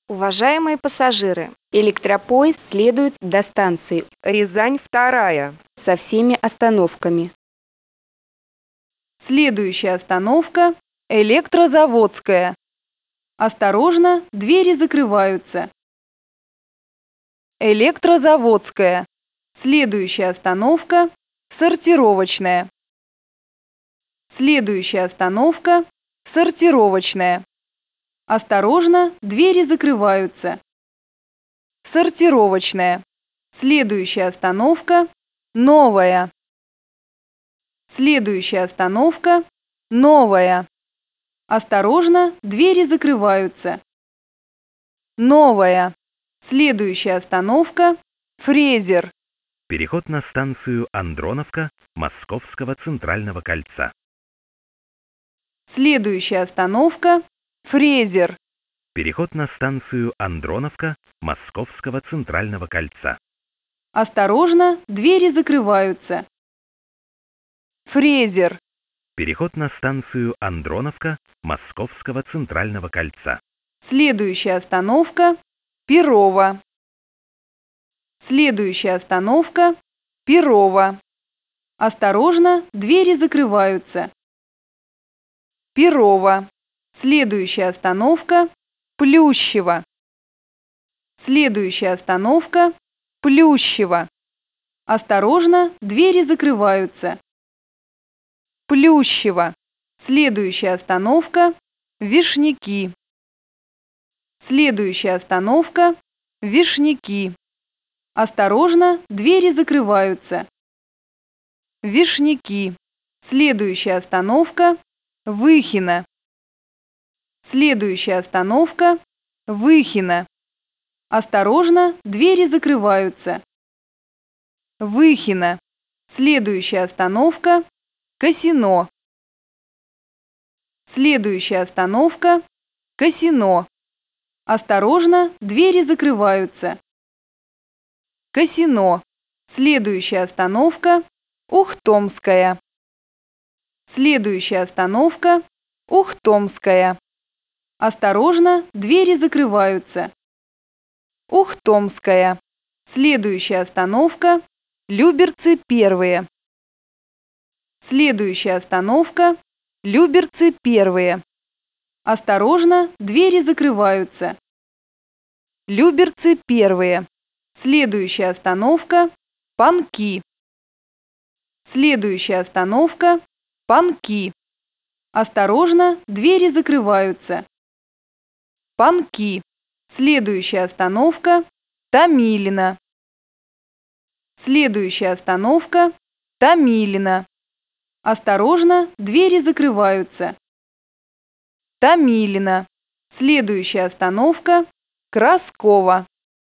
Уважаемые пассажиры, электропоезд следует до станции Рязань-2 со всеми остановками. Следующая остановка – Электрозаводская. Осторожно, двери закрываются. Электрозаводская. Следующая остановка – Сортировочная. Следующая остановка – Сортировочная. Осторожно, двери закрываются. Сортировочная. Следующая остановка – Новая. Следующая остановка – Новая. Осторожно, двери закрываются. Новая. Следующая остановка – Фрезер. Переход на станцию Андроновка Московского центрального кольца. Следующая остановка – Фрезер. Переход на станцию Андроновка Московского центрального кольца. Осторожно, двери закрываются. Фрезер. Переход на станцию Андроновка Московского центрального кольца. Следующая остановка – Перово. Следующая остановка – Перово. Осторожно, двери закрываются. Перово. Следующая остановка – Плющево. Следующая остановка – Плющево. Осторожно, двери закрываются. Плющево. Следующая остановка – Вишняки. Следующая остановка – Вишняки. Осторожно, двери закрываются. Вишняки. Следующая остановка – Выхино. Следующая остановка – Выхино. Осторожно, двери закрываются. Выхино. Следующая остановка – Косино. Следующая остановка – Косино. Осторожно, двери закрываются. Косино. Следующая остановка – Ухтомская. Следующая остановка – Ухтомская. Осторожно, двери закрываются. Ухтомская. Следующая остановка – Люберцы первые. Следующая остановка – Люберцы первые. Осторожно, двери закрываются. Люберцы первые. Следующая остановка – Панки. Следующая остановка – Панки. Осторожно, двери закрываются. Панки. Следующая остановка – Томилино. Следующая остановка – Томилино. Осторожно, двери закрываются. Томилино. Следующая остановка – Краскова.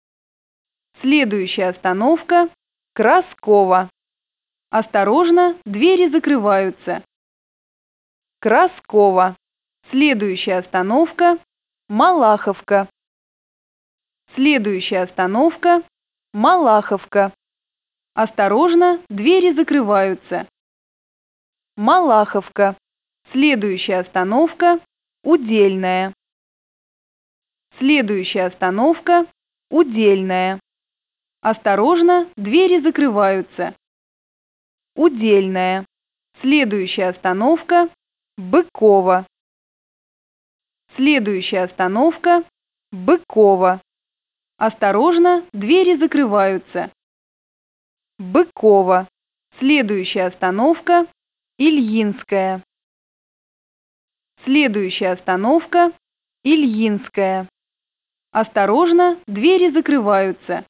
Следующая остановка – Краскова. Осторожно, двери закрываются. Краскова. Следующая остановка – Малаховка. Следующая остановка – Малаховка. Осторожно, двери закрываются. Малаховка. Следующая остановка – Удельная. Следующая остановка – Удельная. Осторожно, двери закрываются. Удельная. Следующая остановка – Быкова. Следующая остановка – Быкова. Осторожно, двери закрываются. Быкова. Следующая остановка – Ильинская. Следующая остановка – Ильинская. Осторожно, двери закрываются.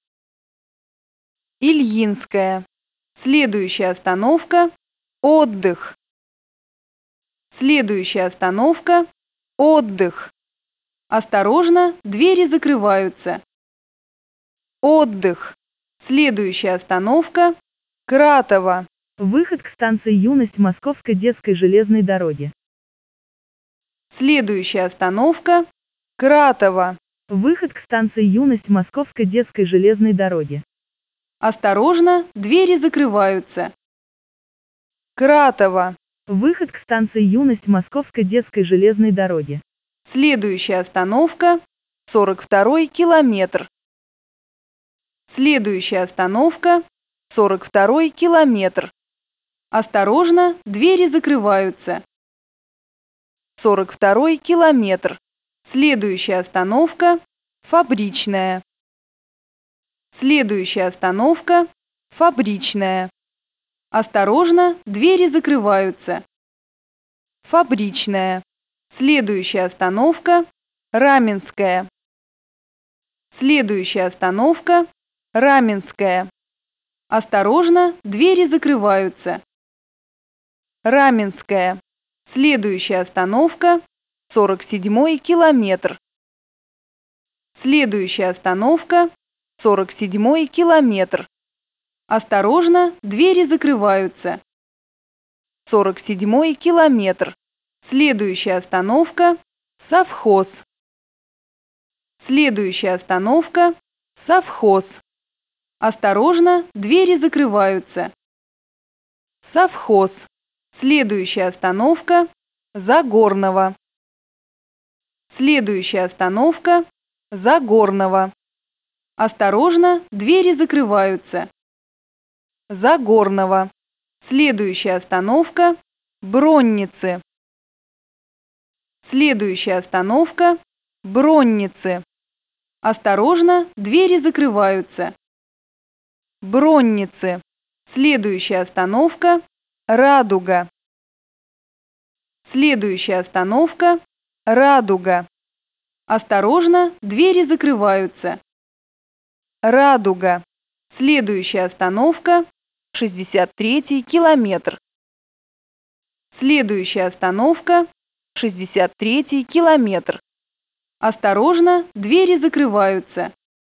Ильинская. Следующая остановка – Отдых. Следующая остановка – Отдых. Осторожно, двери закрываются. Отдых. Следующая остановка – Кратово. Выход к станции Юность Московской детской железной дороги. Следующая остановка – Кратово. Выход к станции Юность Московской детской железной дороги. Осторожно, двери закрываются. Кратово. Выход к станции Юность Московской детской железной дороги. Следующая остановка 42 километр. Следующая остановка 42 километр. Осторожно, двери закрываются. 42 километр. Следующая остановка Фабричная. Следующая остановка Фабричная. Осторожно, двери закрываются. Фабричная. Следующая остановка Раменская. Следующая остановка Раменская. Осторожно, двери закрываются. Раменская. Следующая остановка 47 километр. Следующая остановка 47 километр. Осторожно, двери закрываются. 47 километр. Следующая остановка Совхоз. Следующая остановка Совхоз. Осторожно, двери закрываются. Совхоз. Следующая остановка Загорного. Следующая остановка Загорного. Осторожно, двери закрываются. Загорного. Следующая остановка Бронницы. Следующая остановка Бронницы. Осторожно, двери закрываются. Бронницы. Следующая остановка Радуга. Следующая остановка Радуга. Осторожно, двери закрываются. Радуга. Следующая остановка 63 километр. Следующая остановка 63 километр. Осторожно, двери закрываются.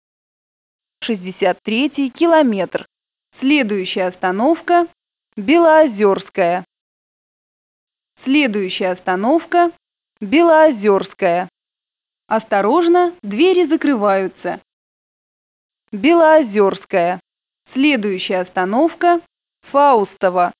63 километр. Следующая остановка Белоозерская. Следующая остановка Белоозерская. Осторожно, двери закрываются. Белоозерская. Следующая остановка Фаустово.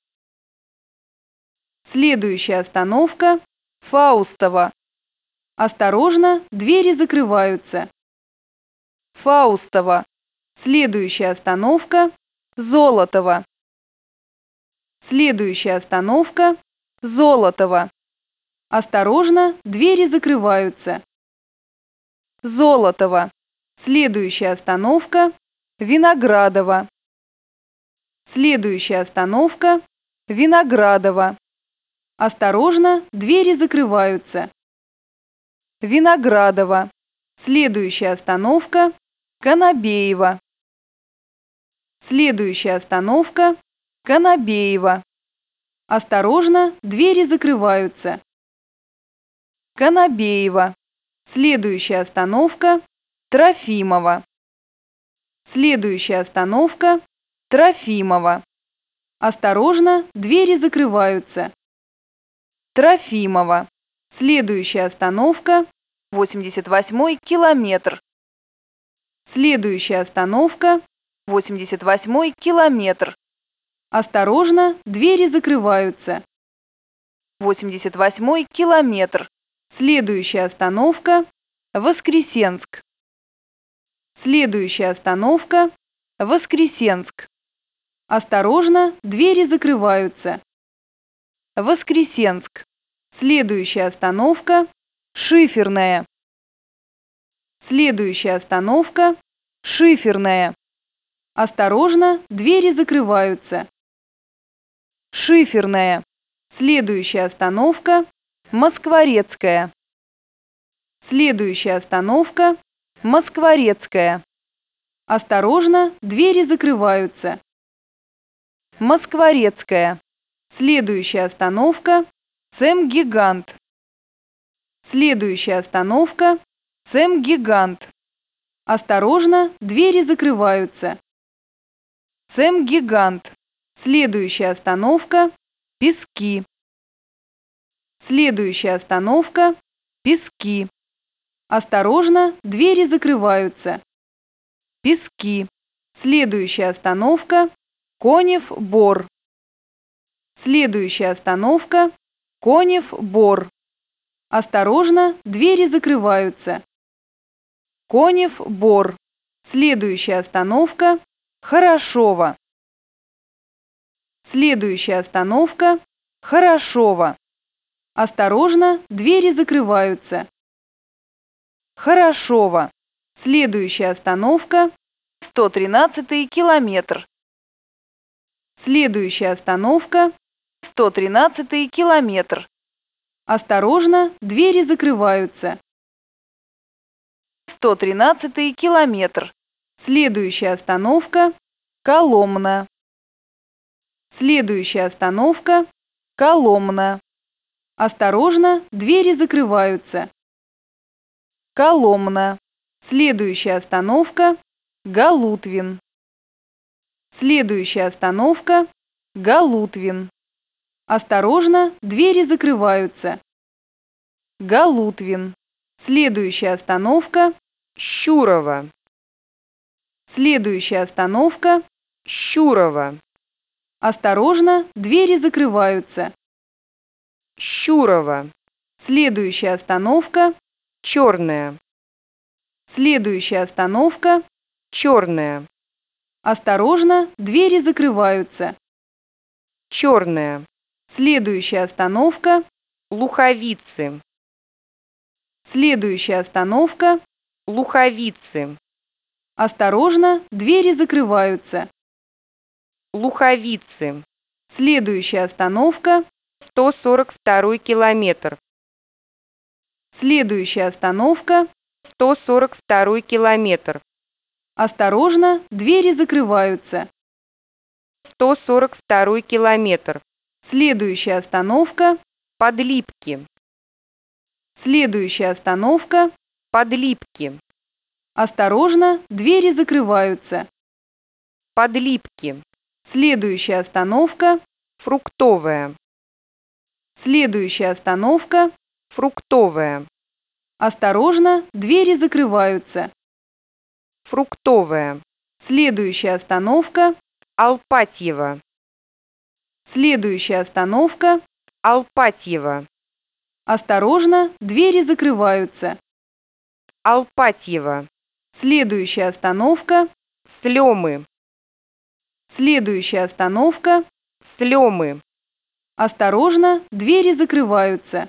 Следующая остановка Фаустово. Осторожно, двери закрываются. Фаустово. Следующая остановка Золотово. Следующая остановка Золотово. Осторожно, двери закрываются. Золотово. Следующая остановка Виноградово. Следующая остановка Виноградово. Осторожно, двери закрываются. Виноградово. Следующая остановка Конобеево. Следующая остановка Конобеево. Осторожно, двери закрываются. Конобеево. Следующая остановка Трофимово. Следующая остановка Трофимово. Осторожно, двери закрываются. Трофимово. Следующая остановка 88 километр. Следующая остановка 88 километр. Осторожно, двери закрываются. 88 километр. Следующая остановка Воскресенск. Следующая остановка Воскресенск. Осторожно, двери закрываются. Воскресенск. Следующая остановка Шиферная. Следующая остановка Шиферная. Осторожно, двери закрываются. Шиферная. Следующая остановка Москворецкая. Следующая остановка Москворецкая. Осторожно, двери закрываются. Москворецкая. Следующая остановка Цемгигант. Следующая остановка Цемгигант. Осторожно, двери закрываются. Цемгигант. Следующая остановка Пески. Следующая остановка Пески. Осторожно, двери закрываются. Пески. Следующая остановка Конев-Бор. Следующая остановка Конев-Бор. Осторожно, двери закрываются. Конев Бор. Следующая остановка Хорошово. Следующая остановка Хорошово. Осторожно, двери закрываются. Хорошово. Следующая остановка 113 километр. Следующая остановка 113 километр. Осторожно, двери закрываются. 113 километр. Следующая остановка Коломна. Следующая остановка Коломна. Осторожно, двери закрываются. Коломна. Следующая остановка Галутвин. Следующая остановка Галутвин. Осторожно, двери закрываются. Галутвин. Следующая остановка Щурово. Следующая остановка Щурово. Осторожно, двери закрываются. Щурово. Следующая остановка Черная. Следующая остановка Черная. Осторожно, двери закрываются. Черная. Следующая остановка Луховицы. Следующая остановка Луховицы. Осторожно, двери закрываются. Луховицы. Следующая остановка 142 километр. Следующая остановка 142 километр. Осторожно, двери закрываются. 142 километр. Следующая остановка Подлипки. Следующая остановка Подлипки. Осторожно, двери закрываются. Подлипки. Следующая остановка Фруктовая. Следующая остановка Фруктовая. Осторожно, двери закрываются. Фруктовая. Следующая остановка Алпатьево. Следующая остановка Алпатьево. Осторожно, двери закрываются. Алпатьево. Следующая остановка Слемы. Следующая остановка Слемы. Осторожно, двери закрываются.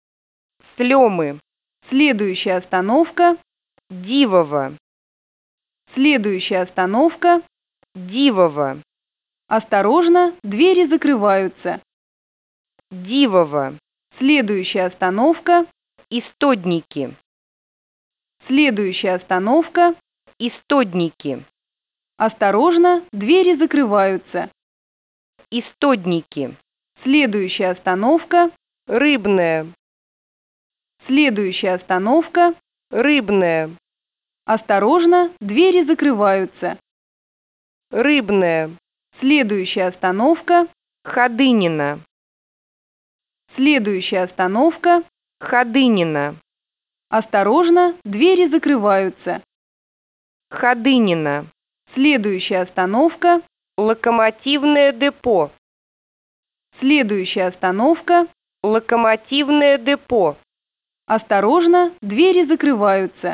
Слемы. Следующая остановка Дивово. Следующая остановка Дивово. Осторожно, двери закрываются. Дивово. Следующая остановка Истодники. Следующая остановка Истодники. Осторожно, двери закрываются. Истодники. Следующая остановка Рыбная. Следующая остановка Рыбная. Осторожно, двери закрываются. Рыбная. Следующая остановка Ходынина. Следующая остановка Ходынина. Осторожно, двери закрываются. Ходынина. Следующая остановка Локомотивное депо. Следующая остановка Локомотивное депо. Осторожно, двери закрываются.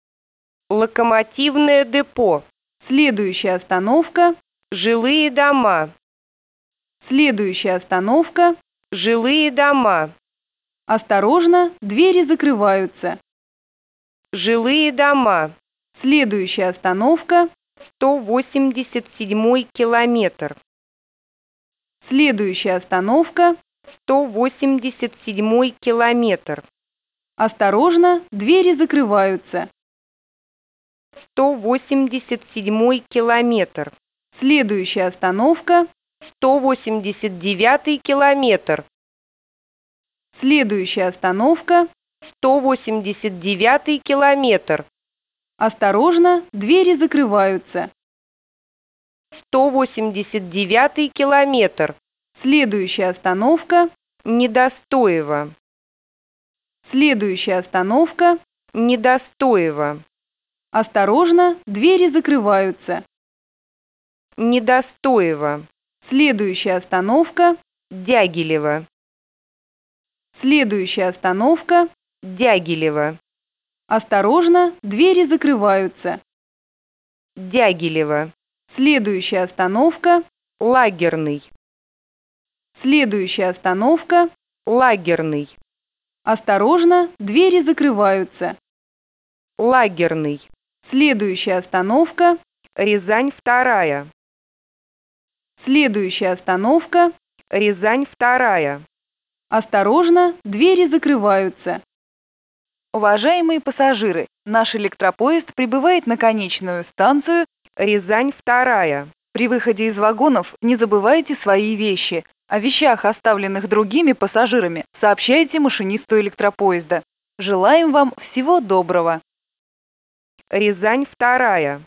Локомотивное депо. Следующая остановка Жилые дома. Следующая остановка Жилые дома. Осторожно, двери закрываются. Жилые дома. Следующая остановка 187 километр. Следующая остановка 187 километр. Осторожно, двери закрываются. 187 километр. Следующая остановка 189 километр. Следующая остановка 189 километр. Осторожно, двери закрываются. 189 километр. Следующая остановка Недостоево. Следующая остановка Недостоево. Осторожно, двери закрываются. Недостоево. Следующая остановка Дягилево. Следующая остановка Дягилево. Осторожно, двери закрываются. Дягилево. Следующая остановка – Лагерный. следующая остановка. Лагерный. Осторожно, двери закрываются. Лагерный. Следующая остановка. Рязань вторая. Следующая остановка. Рязань вторая. Осторожно, двери закрываются. Уважаемые пассажиры, наш электропоезд прибывает на конечную станцию. Рязань вторая. При выходе из вагонов не забывайте свои вещи. О вещах, оставленных другими пассажирами, сообщайте машинисту электропоезда. Желаем вам всего доброго. Рязань вторая.